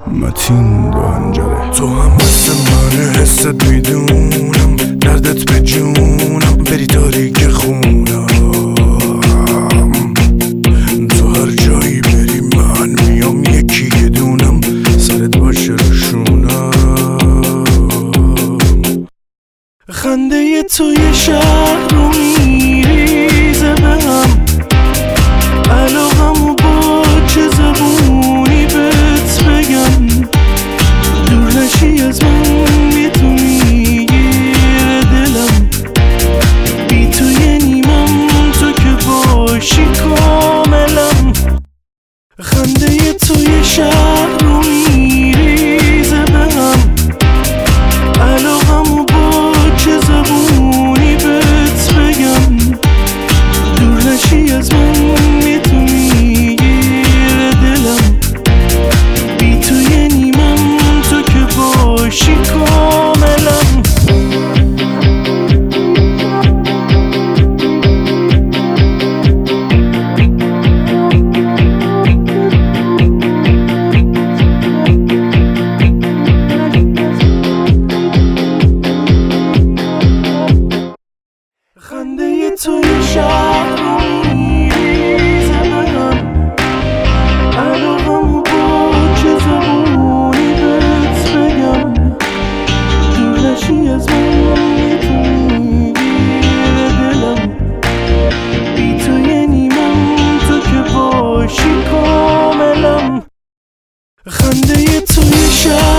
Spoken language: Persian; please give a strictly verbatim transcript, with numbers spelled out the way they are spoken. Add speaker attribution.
Speaker 1: متین دو هنجره. تو هم مثل منه، حست میدونم، دردت به جونم، بری تاریک خونم. تو هر جایی بری من میام، یکی یه دونم، سرت باشه روشونم. خنده تو یه شهر رو میریزه به هم، علاقمو با چه زبونی بهت بگم. دور نشی از من میتونی گیره دلم، بی تو یه نیمم، تو که باشی کاملم. خنده تو یه شهر رو میریزه به هم، علاقمو با چه زبونی بهت بگم. دور نشی از من میتونی گیره دلم، بی تو یه نیمم، تو که باشی کاملم. خنده تو یه شهر رو میریزه به هم، علاقمو با چه زبونی بهت بگم. دور نشی از من میتونی گیره دلم، بی تو یه نیمم، تو که باشی کاملم. خنده تو یه شهر